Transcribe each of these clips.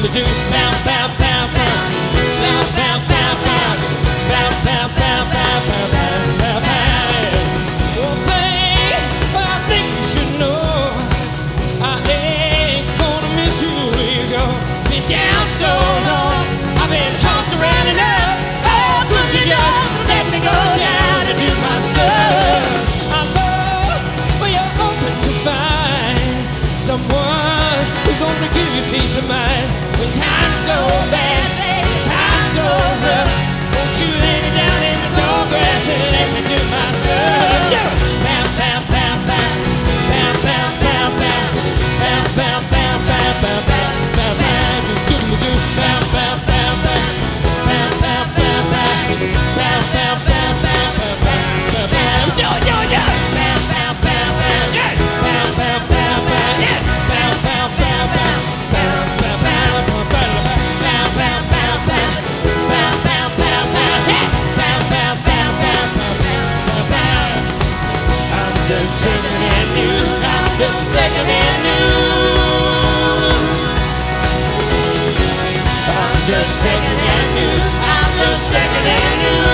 do. Bow, bow, bow, bow. Bow, bow, bow, bow. Bow, bow, bow, bow, bow, bow, bow, bow. One thing I think you should know, I ain't gonna miss you when you go. Been down so long, I've been tossed around and up. Oh, could you just let me go down and do my stuff? I love when you're open to find someone who's gonna give you peace of mind. When times go bad, times go rough, won't you lay me down in the tall grass and let me do my stuff? Bow, bow, bow, bow. Bow, bow, bow, bow. Bow, bow, bow, bow, bow, bow, bow, bow. Do, do, do, do. Bow, bow, bow, bow. Bow, bow, bow, bow. Bow, bow, bow, bow, bow, bow, bow. Do it, do it, do it. Bow, bow, bow, bow. Yeah. Bow, bow, bow, bow. Yeah. Bow, bow, bow, bow. Bow, bow, bow, bow, bow, bow, bow, bow, bow. Bow, bow, bow, bow. Yeah. Bow, bow, bow, bow, bow, bow, bow. I'm just singing and new. I'm just singing and new. I'm just singing and new. I'm just singing and new.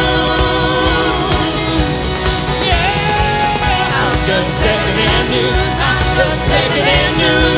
Yeah. I'm just singing and new. I'm just singing and new.